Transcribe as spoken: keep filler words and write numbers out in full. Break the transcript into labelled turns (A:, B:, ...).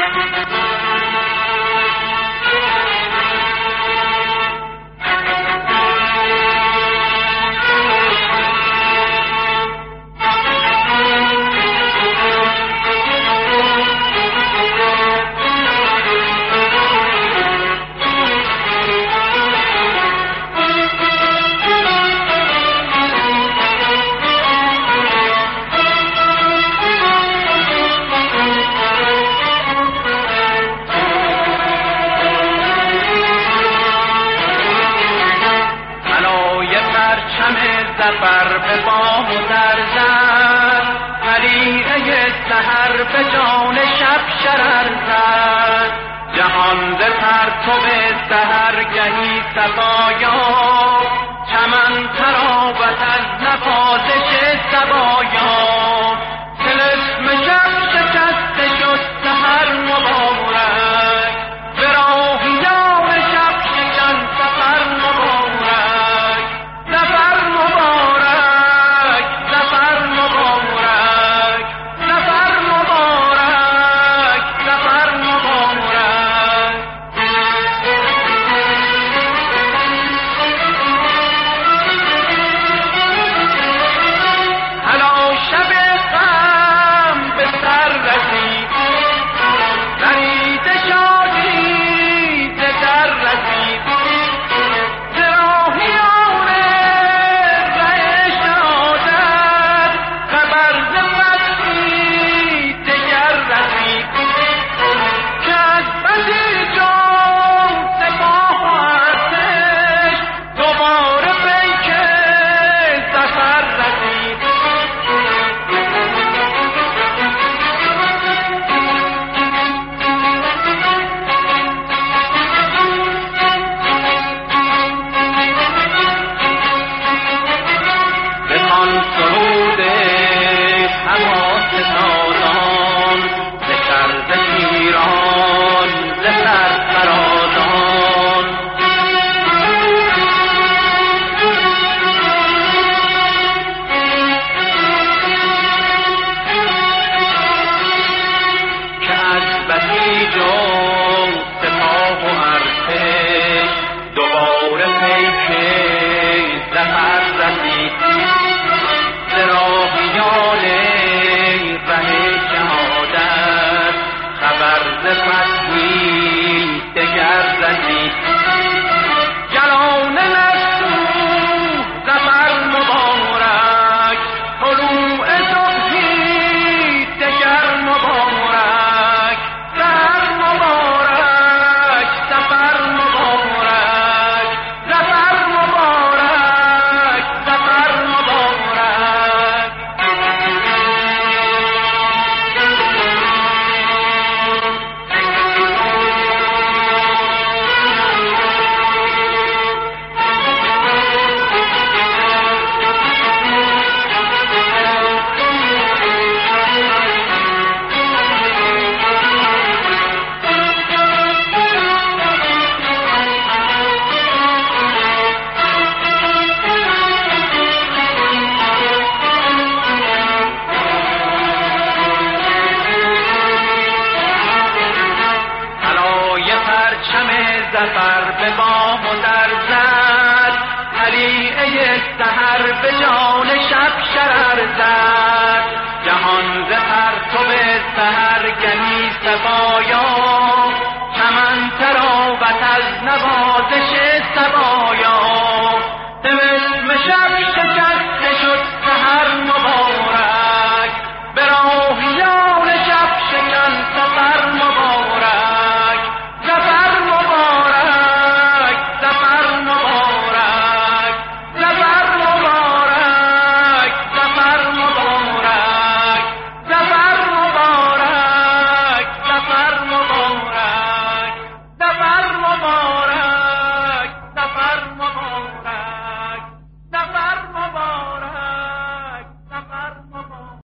A: سفر به بام و در زد، ملیحه سحر به جان شب شرر زد. جهان ز پرتو سحرگهی صفایا، چمن تراوت از نوازش صبایا. طلسم شب شکسته شد سحر مبارک، به راهیان شب شکن سفر مبارک. سفر مبارک، سفر مبارک، سفر مبارک، سفر مبارک. هلا شب غم به سر رسید، درید شادی ز در رسید. ز راهیان ره شهادت، خبر ز مستی دگر رسید. که از بسی جان سپاه و ارتش، دوباره پیک ظفر رسید. بخوان سرود حماس سازان، ز شر ز شیران ز سرفرازان. که از بسیج و سپاه و ارتش، دوباره پیک ظفر رسید. ز راهیان ره شهادت، خبر ز فتحی دگر رسید. جلال نصروح ظفر مبارک، طلوع صبحی دگر مبارک. سحر مبارک، سفر مبارک، ظفر مبارک، ظفر مبارک. علای پرچم ظفر به بام و در زد، طلیعه سحر به جان شب شرر زد. جهان ز پرتو سحرگهی صبایا، چمن تراوت از نوا